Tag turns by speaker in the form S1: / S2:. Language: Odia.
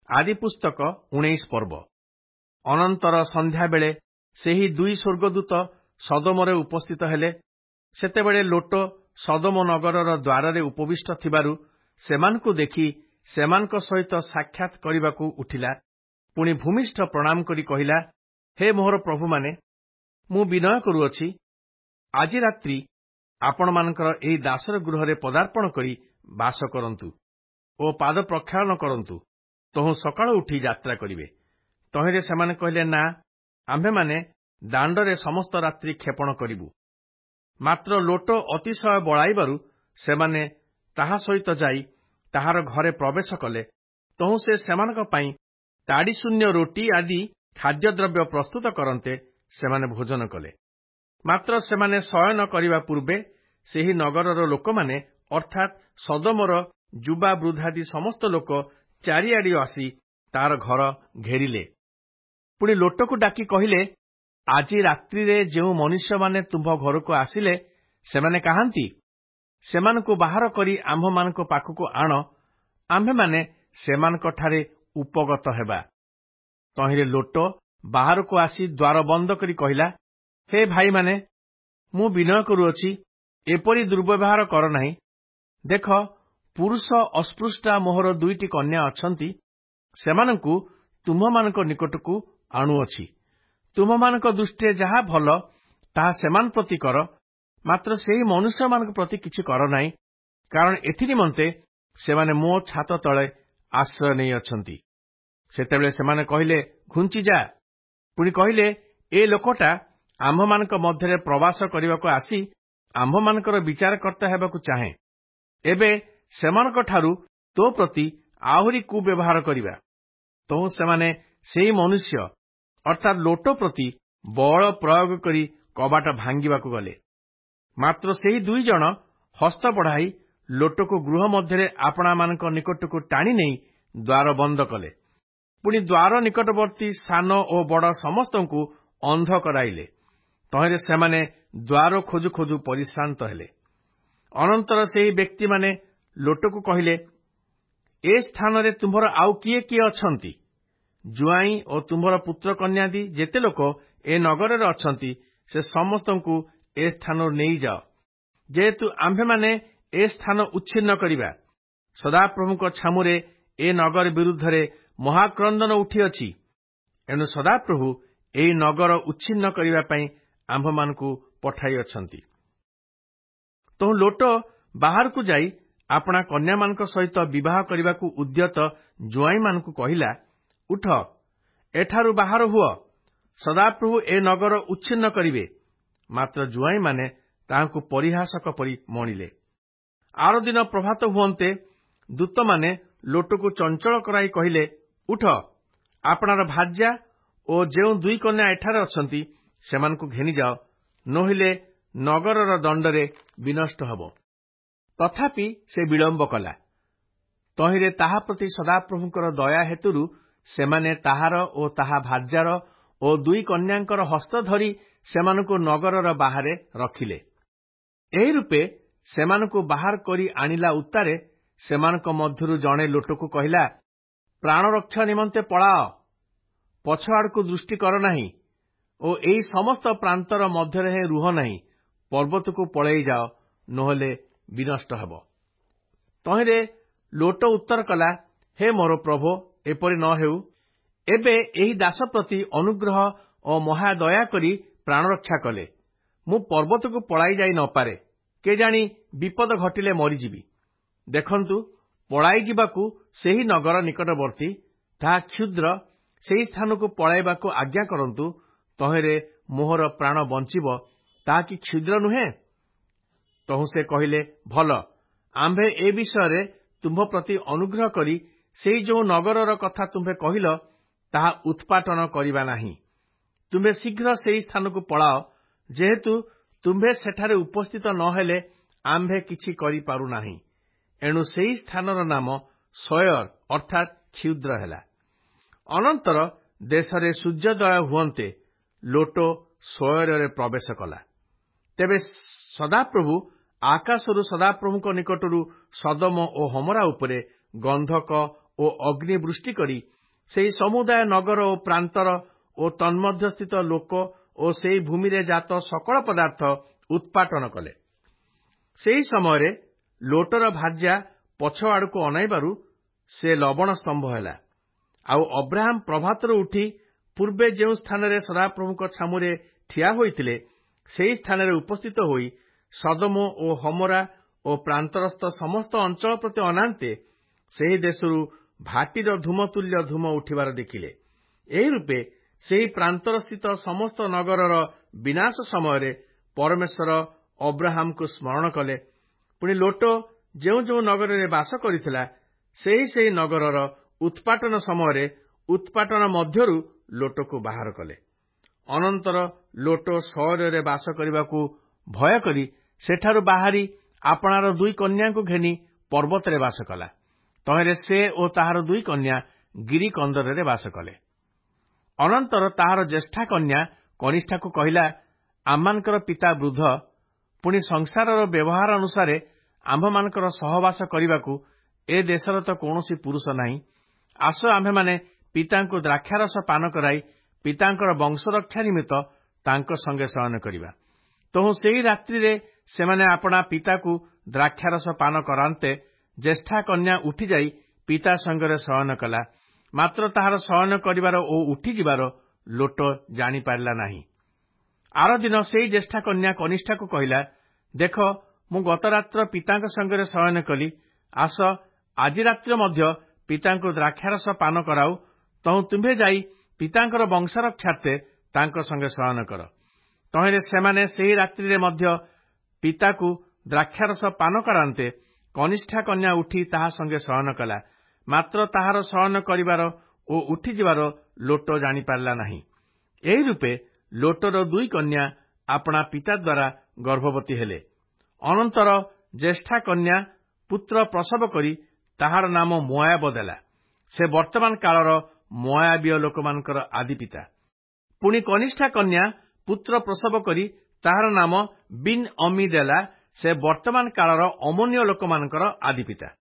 S1: ଆଦି ପୁସ୍ତକ 19 ପର୍ବ। ଅନନ୍ତର ସନ୍ଧ୍ୟାବେଳେ ସେହି ଦୁଇ ସ୍ୱର୍ଗଦୂତ ସଦୋମରେ ଉପସ୍ଥିତ ହେଲେ। ସେତେବେଳେ ଲୋଟ ସଦୋମ ନଗରର ଦ୍ୱାରରେ ଉପବିଷ୍ଟ ଥିବାରୁ ସେମାନଙ୍କୁ ଦେଖି ସେମାନଙ୍କ ସହିତ ସାକ୍ଷାତ କରିବାକୁ ଉଠିଲା। ପୁଣି ଭୂମିଷ୍ଠ ପ୍ରଣାମ କରି କହିଲା, ହେ ମୋହର ପ୍ରଭୁମାନେ, ମୁଁ ବିନୟ କରୁଅଛି, ଆଜି ରାତ୍ରି ଆପଣମାନଙ୍କର ଏହି ଦାସର ଗୃହରେ ପଦାର୍ପଣ କରି ବାସ କରନ୍ତୁ ଓ ପାଦ ପ୍ରକ୍ଷାଳନ କରନ୍ତୁ। ତହୁଁ ସକାଳୁ ଉଠି ଯାତ୍ରା କରିବେ। ତହିଁରେ ସେମାନେ କହିଲେ, ନା, ଆମ୍ଭେମାନେ ଦାଣ୍ଡରେ ସମସ୍ତ ରାତ୍ରି କ୍ଷେପଣ କରିବୁ। ମାତ୍ର ଲୋଟ ଅତିଶୟ ବଳାଇବାରୁ ସେମାନେ ତାହା ସହିତ ଯାଇ ତାହାର ଘରେ ପ୍ରବେଶ କଲେ। ତହୁଁ ସେ ସେମାନଙ୍କ ପାଇଁ ତାଡ଼ିଶୂନ୍ୟ ରୋଟି ଆଦି ଖାଦ୍ୟଦ୍ରବ୍ୟ ପ୍ରସ୍ତୁତ କରନ୍ତେ ସେମାନେ ଭୋଜନ କଲେ। ମାତ୍ର ସେମାନେ ଶୟନ କରିବା ପୂର୍ବେ ସେହି ନଗରର ଲୋକମାନେ ଅର୍ଥାତ୍ ସଦୋମର ଯୁବା ବୃଦ୍ଧାଦି ସମସ୍ତ ଲୋକ ଚାରିଆଡ଼ୁ ଆସି ତାର ଘର ଘେରିଲେ। ପୁଣି ଲୋଟକୁ ଡାକି କହିଲେ, ଆଜି ରାତ୍ରିରେ ଯେଉଁ ମନୁଷ୍ୟମାନେ ତୁମ୍ଭ ଘରକୁ ଆସିଲେ ସେମାନେ କାହାନ୍ତି? ସେମାନଙ୍କୁ ବାହାର କରି ଆମ୍ଭମାନଙ୍କ ପାଖକୁ ଆଣ, ଆମ୍ଭେମାନେ ସେମାନଙ୍କଠାରେ ଉପଗତ ହେବା। ତହିଁରେ ଲୋଟ ବାହାରକୁ ଆସି ଦ୍ୱାର ବନ୍ଦ କରି କହିଲା, ହେ ଭାଇମାନେ, ମୁଁ ବିନୟ କରୁଅଛି, ଏପରି ଦୁର୍ବ୍ୟବହାର କର ନାହିଁ। ଦେଖ, ପୁରୁଷ ଅସ୍ପୃଷ୍ଟା ମୋହର 2ଟି କନ୍ୟା ଅଛନ୍ତି। ସେମାନଙ୍କୁ ତୁମ୍ଭମାନଙ୍କ ନିକଟକୁ ଆଣୁଅଛି। ତୁମ୍ଭମାନଙ୍କ ଦୃଷ୍ଟିରେ ଯାହା ଭଲ ତାହା ସେମାନ ପ୍ରତି କର, ମାତ୍ର ସେହି ମନୁଷ୍ୟମାନଙ୍କ ପ୍ରତି କିଛି କର ନାହିଁ, କାରଣ ଏଥି ନିମନ୍ତେ ସେମାନେ ମୋ ଛାତ ତଳେ ଆଶ୍ରୟ ନେଇଅଛନ୍ତି। ସେତେବେଳେ ସେମାନେ କହିଲେ, ଘୁଞ୍ଚିଯା। ପୁଣି କହିଲେ, ଏ ଲୋକଟା ଆମ୍ଭମାନଙ୍କ ମଧ୍ୟରେ ପ୍ରବାସ କରିବାକୁ ଆସି ଆମ୍ଭମାନଙ୍କର ବିଚାରକର୍ତ୍ତା ହେବାକୁ ଚାହେଁ। ଏବେ ସେମାନଙ୍କଠାରୁ ତୋ ପ୍ରତି ଆହୁରି କୁବ୍ୟବହାର କରିବା। ତହୁଁ ସେମାନେ ସେହି ମନୁଷ୍ୟ ଅର୍ଥାତ୍ ଲୋଟ ପ୍ରତି ବଳ ପ୍ରୟୋଗ କରି କବାଟ ଭାଙ୍ଗିବାକୁ ଗଲେ। ମାତ୍ର ସେହି 2 ଜଣ ହସ୍ତ ବଢ଼ାଇ ଲୋଟକୁ ଗୃହ ମଧ୍ୟରେ ଆପଣାମାନଙ୍କ ନିକଟକୁ ଟାଣି ନେଇ ଦ୍ୱାର ବନ୍ଦ କଲେ। ପୁଣି ଦ୍ୱାର ନିକଟବର୍ତ୍ତୀ ସାନ ଓ ବଡ଼ ସମସ୍ତଙ୍କୁ ଅନ୍ଧ କରାଇଲେ। ତହିଁରେ ସେମାନେ ଦ୍ୱାର ଖୋଜୁ ଖୋଜୁ ପରିଶ୍ରାନ୍ତ ହେଲେ। ଅନନ୍ତର ସେହି ବ୍ୟକ୍ତିମାନେ ଲୋଟକୁ କହିଲେ, ଏ ସ୍ଥାନରେ ତୁମ୍ଭର ଆଉ କିଏ କିଏ ଅଛନ୍ତି? ଜୁଆଇଁ ଓ ତୁମ୍ଭର ପୁତ୍ର କନ୍ୟାଦି ଯେତେ ଲୋକ ଏ ନଗରରେ ଅଛନ୍ତି, ସେ ସମସ୍ତଙ୍କୁ ଏ ସ୍ଥାନରୁ ନେଇଯାଅ, ଯେହେତୁ ଆମ୍ଭେମାନେ ଏ ସ୍ଥାନ ଉଚ୍ଛିନ୍ନ କରିବା। ସଦାପ୍ରଭୁଙ୍କ ଛାମୁରେ ଏ ନଗର ବିରୁଦ୍ଧରେ ମହାକ୍ରନ୍ଦନ ଉଠିଅଛି। ଏଣୁ ସଦାପ୍ରଭୁ ଏହି ନଗର ଉଚ୍ଛିନ୍ନ କରିବା ପାଇଁ ଆମ୍ଭମାନଙ୍କୁ ପଠାଇଅଛନ୍ତି। ତହୁଁ ଲୋଟ ବାହାରକୁ ଯାଇ ଆପଣା କନ୍ୟାମାନଙ୍କ ସହିତ ବିବାହ କରିବାକୁ ଉଦ୍ୟତ ଜୁଆଇଁମାନଙ୍କୁ କହିଲା, ଉଠ, ଏଠାରୁ ବାହାର ହୁଅ, ସଦାପ୍ରଭୁ ଏ ନଗର ଉଚ୍ଛିନ୍ନ କରିବେ। ମାତ୍ର ଜୁଆଇଁମାନେ ତାହାଙ୍କୁ ପରିହାସକ ପରି ମଣିଲେ। ଆରଦିନ ପ୍ରଭାତ ହୁଅନ୍ତେ ଦୂତମାନେ ଲୋଟକୁ ଚଞ୍ଚଳ କରାଇ କହିଲେ, ଉଠ, ଆପଣାର ଭାର୍ଯ୍ୟା ଓ ଯେଉଁ 2 କନ୍ୟା ଏଠାରେ ଅଛନ୍ତି ସେମାନଙ୍କୁ ଘେନିଯାଅ, ନୋହିଲେ ନଗରର ଦଣ୍ଡରେ ବିନଷ୍ଟ ହେବ। ତଥାପି ସେ ବିଳମ୍ବ କଲା। ତହିଁରେ ତାହା ପ୍ରତି ସଦାପ୍ରଭୁଙ୍କର ଦୟା ହେତୁରୁ ସେମାନେ ତାହାର ଓ ତାହା ଭାର୍ଯ୍ୟାର ଓ 2 କନ୍ୟାଙ୍କର ହସ୍ତ ଧରି ସେମାନଙ୍କୁ ନଗରର ବାହାରେ ରଖିଲେ। ଏହି ରୂପେ ସେମାନଙ୍କୁ ବାହାର କରି ଆଣିଲା ଉତ୍ତାରେ ସେମାନଙ୍କ ମଧ୍ୟରୁ ଜଣେ ଲୋଟକୁ କହିଲା, ପ୍ରାଣରକ୍ଷା ନିମନ୍ତେ ପଳାଅ, ପଛ ଆଡ଼କୁ ଦୃଷ୍ଟି କର ନାହିଁ ଓ ଏହି ସମସ୍ତ ପ୍ରାନ୍ତର ମଧ୍ୟରେ ରୁହ ନାହିଁ, ପର୍ବତକୁ ପଳେଇ ଯାଅ, ନହେଲେ ବିନଷ୍ଟ ହେବ। ତହିଁରେ ଲୋଟ ଉତ୍ତର କଲା, ହେ ମୋର ପ୍ରଭୁ, ଏପରି ନ ହେଉ। ଏବେ ଏହି ଦାସ ପ୍ରତି ଅନୁଗ୍ରହ ଓ ମହାଦୟା କରି ପ୍ରାଣରକ୍ଷା କଲେ। ମୁଁ ପର୍ବତକୁ ପଳାଇ ଯାଇ ନ ପାରେ, କେଜାଣି ବିପଦ ଘଟିଲେ ମରିଯିବି। ଦେଖନ୍ତୁ, ପଳାଇ ଯିବାକୁ ସେହି ନଗର ନିକଟବର୍ତ୍ତୀ, ତାହା କ୍ଷୁଦ୍ର, ସେହି ସ୍ଥାନକୁ ପଳାଇବାକୁ ଆଜ୍ଞା କରନ୍ତୁ। ତହିଁରେ ମୋହର ପ୍ରାଣ ବଞ୍ଚିବ, ତାହା କି କ୍ଷୁଦ୍ର ନୁହେଁ? ତହୁଁ ସେ କହିଲେ, ଭଲ, ଆମ୍ଭେ ଏ ବିଷୟରେ ତୁମ୍ଭ ପ୍ରତି ଅନୁଗ୍ରହ କରି ସେହି ଯେଉଁ ନଗରର କଥା ତୁମ୍ଭେ କହିଲ ତାହା ଉତ୍ପାଟନ କରିବା ନାହିଁ। ତୁମ୍ଭେ ଶୀଘ୍ର ସେହି ସ୍ଥାନକୁ ପଳାଅ, ଯେହେତୁ ତୁମ୍ଭେ ସେଠାରେ ଉପସ୍ଥିତ ନ ହେଲେ ଆମ୍ଭେ କିଛି କରିପାରୁନାହିଁ। ଏଣୁ ସେହି ସ୍ଥାନର ନାମ ସୋୟର ଅର୍ଥାତ୍ କ୍ଷୁଦ୍ର ହେଲା। ଅନନ୍ତର ଦେଶରେ ସୂର୍ଯ୍ୟୋଦୟ ହୁଅନ୍ତେ ଲୋଟ ସୋୟରରେ ପ୍ରବେଶ କଲା। ତେବେ ସଦାପ୍ରଭୁ ଆକାଶରୁ ସଦାପ୍ରଭୁଙ୍କ ନିକଟରୁ ସଦୋମ ଓ ହମରା ଉପରେ ଗନ୍ଧକ ଓ ଅଗ୍ନି ବୃଷ୍ଟି କରି ସେହି ସମୁଦାୟ ନଗର ଓ ପ୍ରାନ୍ତର ଓ ତନ୍ମଧ୍ୟସ୍ଥିତ ଲୋକ ଓ ସେହି ଭୂମିରେ ଜାତ ସକଳ ପଦାର୍ଥ ଉତ୍ପାଟନ କଲେ। ସେହି ସମୟରେ ଲୋଟର ଭାର୍ଯ୍ୟା ପଛ ଆଡ଼କୁ ଅନାଇବାରୁ ସେ ଲବଣ ସ୍ତମ୍ଭ ହେଲା। ଆଉ ଅବ୍ରାହମ ପ୍ରଭାତରୁ ଉଠି ପୂର୍ବେ ଯେଉଁ ସ୍ଥାନରେ ସଦାପ୍ରଭୁଙ୍କ ଛାମୁରେ ଠିଆ ହୋଇଥିଲେ, ସେହି ସ୍ଥାନରେ ଉପସ୍ଥିତ ହୋଇ ସଦୋମ ଓ ହମୋରା ଓ ପ୍ରାନ୍ତରସ୍ଥ ସମସ୍ତ ଅଞ୍ଚଳ ପ୍ରତି ଅନାନ୍ତେ ସେହି ଦେଶରୁ ଭାଟିର ଧୂମତୁଲ୍ୟ ଧୂମ ଉଠିବାର ଦେଖିଲେ। ଏହି ରୂପେ ସେହି ପ୍ରାନ୍ତରସ୍ଥିତ ସମସ୍ତ ନଗରର ବିନାଶ ସମୟରେ ପରମେଶ୍ୱର ଅବ୍ରାହମକୁ ସ୍ମରଣ କଲେ। ପୁଣି ଲୋଟ ଯେଉଁ ଯେଉଁ ନଗରରେ ବାସ କରିଥିଲା, ସେହି ନଗରର ଉତ୍ପାଟନ ସମୟରେ ଉତ୍ପାଟନ ମଧ୍ୟରୁ ଲୋଟକୁ ବାହାର କଲେ। ଅନନ୍ତର ଲୋଟ ସୋରରେ ବାସ କରିବାକୁ ଭୟ କରି ସେଠାରୁ ବାହାରି ଆପଣାର 2 କନ୍ୟାଙ୍କୁ ଘେନି ପର୍ବତରେ ବାସ କଲା। ତହିଁରେ ସେ ଓ ତାହାର 2 କନ୍ୟା ଗିରି କନ୍ଦରରେ ବାସ କଲେ। ଅନନ୍ତର ତାହାର ଜ୍ୟେଷ୍ଠା କନ୍ୟା କନିଷ୍ଠାକୁ କହିଲା, ଆମମାନଙ୍କର ପିତା ବୃଦ୍ଧ, ପୁଣି ସଂସାରର ବ୍ୟବହାର ଅନୁସାରେ ଆମ୍ଭମାନଙ୍କର ସହବାସ କରିବାକୁ ଏ ଦେଶର ତ କୌଣସି ପୁରୁଷ ନାହିଁ। ଆସ ଆମ୍ଭେମାନେ ପିତାଙ୍କୁ ଦ୍ରାକ୍ଷାରସ ପାନ କରାଇ ପିତାଙ୍କର ବଂଶରକ୍ଷା ନିମିତ୍ତ ତାଙ୍କ ସଙ୍ଗେ ଶୟନ କରିବା। ତହୁଁ ସେହି ରାତ୍ରିରେ ସେମାନେ ଆପଣା ପିତାକୁ ଦ୍ରାକ୍ଷାରସ ପାନ କରାନ୍ତେ ଜ୍ୟେଷ୍ଠା କନ୍ୟା ଉଠିଯାଇ ପିତା ସଙ୍ଗରେ ଶୟନ କଲା। ମାତ୍ର ତାହାର ଶୟନ କରିବାର ଓ ଉଠିଯିବାର ଲୋଟ ଜାଣିପାରିଲା ନାହିଁ। ଆରଦିନ ସେହି ଜ୍ୟେଷ୍ଠା କନ୍ୟା କନିଷ୍ଠାକୁ କହିଲା, ଦେଖ, ମୁଁ ଗତ ରାତ୍ର ପିତାଙ୍କ ସଙ୍ଗରେ ଶୟନ କଲି। ଆସ, ଆଜି ରାତ୍ରିରେ ମଧ୍ୟ ପିତାଙ୍କୁ ଦ୍ରାକ୍ଷାରସ ପାନ କରାଉ। ତହୁଁ ତୁମ୍ଭେ ଯାଇ ପିତାଙ୍କର ବଂଶରକ୍ଷାର୍ଥେ ତାଙ୍କ ସଙ୍ଗେ ଶୟନ କର। ତହିଁରେ ସେମାନେ ସେହି ରାତ୍ରିରେ ମଧ୍ୟ ପିତାକୁ ଦ୍ରାକ୍ଷାରସ ପାନ କରାନ୍ତେ କନିଷ୍ଠା କନ୍ୟା ଉଠି ତାହା ସଙ୍ଗେ ଶୟନ କଲା। ମାତ୍ର ତାହାର ଶୟନ କରିବାର ଓ ଉଠିଯିବାର ଲୋଟ ଜାଣିପାରିଲା ନାହିଁ। ଏହି ରୂପେ ଲୋଟର 2 କନ୍ୟା ଆପଣା ପିତା ଦ୍ୱାରା ଗର୍ଭବତୀ ହେଲେ। ଅନନ୍ତର ଜ୍ୟେଷ୍ଠା କନ୍ୟା ପୁତ୍ର ପ୍ରସବ କରି ତାହାର ନାମ ମୋଆବ ଦେଲା। ସେ ବର୍ତ୍ତମାନ କାଳର ମୋଆବୀୟ ଲୋକମାନଙ୍କର ଆଦିପିତା। ପୁଣି କନିଷ୍ଠା କନ୍ୟା ପୁତ୍ର ପ୍ରସବ କରି ତାହାର ନାମ ବିନ୍ ଅମି ଦେଲା। ସେ ବର୍ତ୍ତମାନ କାଳର ଅମୋନୀୟ ଲୋକମାନଙ୍କର ଆଦିପିତା।